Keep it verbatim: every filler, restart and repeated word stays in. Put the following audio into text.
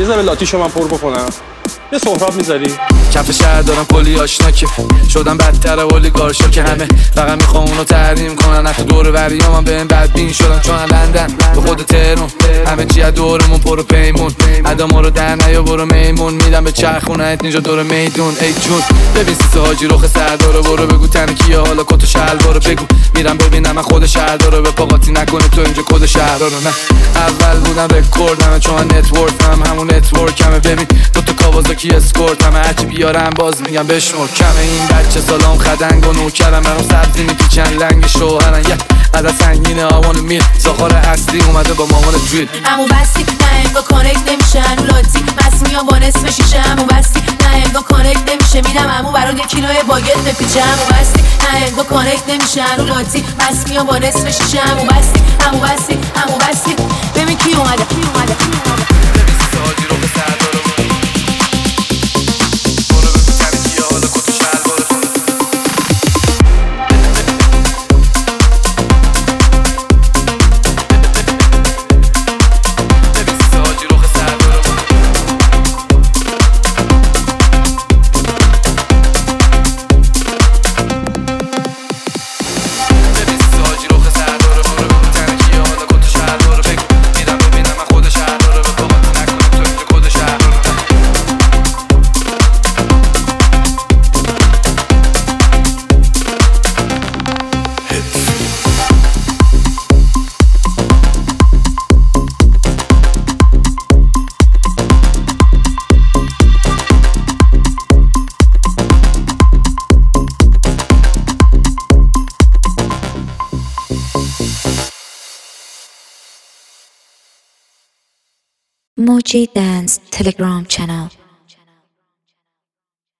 ذره لاتیشو من پر بکنم. یه سهراب میذاری؟ کف شهر دارم کلی آشنا که شدم بدتر اولیگارشا که همه فقط میخوام اونو تحریم کنن. حتی دور وریام هم بهم بدبین شدن چون لندن به خود تهرون همه چی از دورمون پر و پیمون. ادا ما رو در نیا برو میمون میدم به چرخونت اینجا دور میدون. ای جون ببین سیسه حاجی رخ سردارو برو بگو تن کیه حالا کت و شلوارو بگو میرم ببینم من خود شهردارو به پاقاتی نکنه تو اینجا کد شهرارو. نه اول بودم رکوردمه چون نتورک هم همون نتورکمه. ببین دو تا کاوازاکی اسکورت همه هرچی بیارم باز میگم بشمر. کمه این بچه سلام خدنگ و نوکرم برام سبزی میپیچن لنگ شوهرن. یه عدد سنگینه آوان میل زاخار اصلی اومده با مامان دریل. امو بستی نه انگا کانکت نمیشه انو لاتی بس میام با نصف شیشه. امو بستی نه انگا کانکت نمیشه میدم امو برات یک کیلو باگت بپیچه. امو بستی نه انگا کانکت نمیشه انو لاتی بس میام با نصف شیشه. امو بستی امو بستی امو بستی ببین کی اومده کی اومده کی اومده. ببین سیسه حاجی رخ سردارو برو بگو تن کیه حالا کت و شلوارو. ببین سیسه حاجی رخ سردارو ببین سیسه حاجی رخ سردارو برو بگو تن کیه حالا کت و شلوارو بگو میرم ببینم من خود شهردارو به پاقاتی نکنه تو اینجا کد شهرارو. Moji Dance Telegram channel.